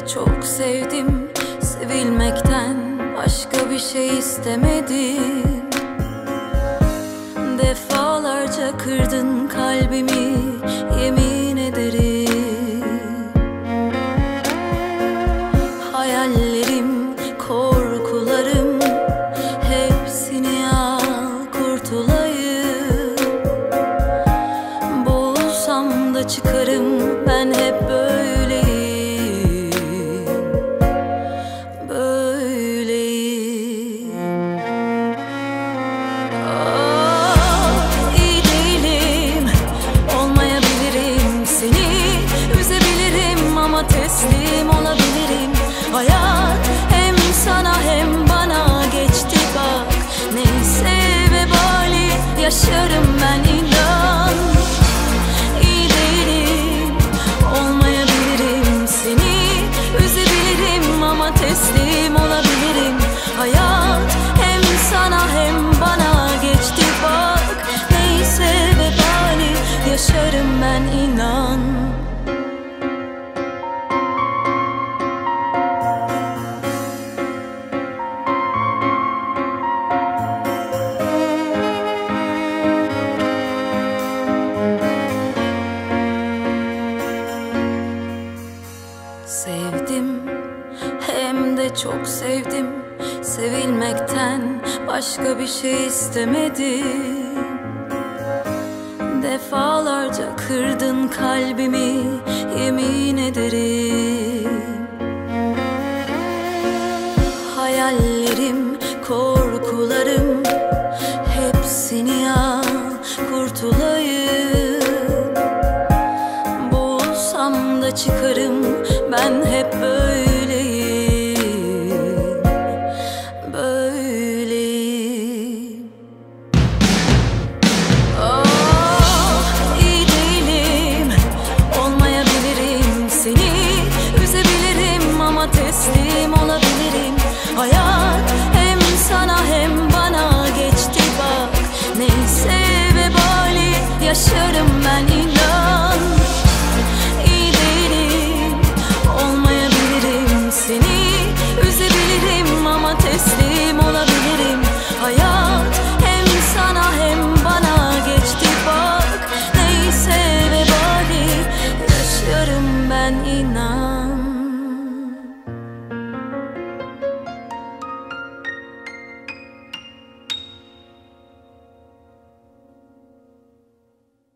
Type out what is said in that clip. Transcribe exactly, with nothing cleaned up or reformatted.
çok sevdim, sevilmekten başka bir şey istemedim. Defalarca kırdın kalbimi, yemin ederim. Hayallerim, korkularım, hepsini al kurtulayım. Boğulsam da çıkarım, ben hep böyleyim, böyleyim. Ah, iyi değilim, olmayabilirim, seni üzebilirim ama teslim olabilirim. Hayat hem sana hem bana geçti bak, neyse vebali yaşarım ben, inan. İyi değilim, olmayabilirim, seni üzebilirim ama teslim olabilirim. Hayat hem sana hem bana geçti bak, neyse vebali yaşarım ben, inan. Sevdim, hem de çok sevdim, sevilmekten başka bir şey istemedim. Defalarca kırdın kalbimi, yemin ederim. Hayallerim, korkularım, hepsini al kurtulayım. Boğulsam da çıkarım, ben hep böyleyim, böyleyim. Ah, iyi değilim, olmayabilirim, seni üzebilirim ama teslim olabilirim. Hayat hem sana hem bana geçti bak, neyse vebali yaşarım ben, inan. İyi değilim, olmayabilirim, seni üzebilirim ama teslim olabilirim. Hayat hem sana hem bana geçti bak, neyse vebali yaşarım ben, inan.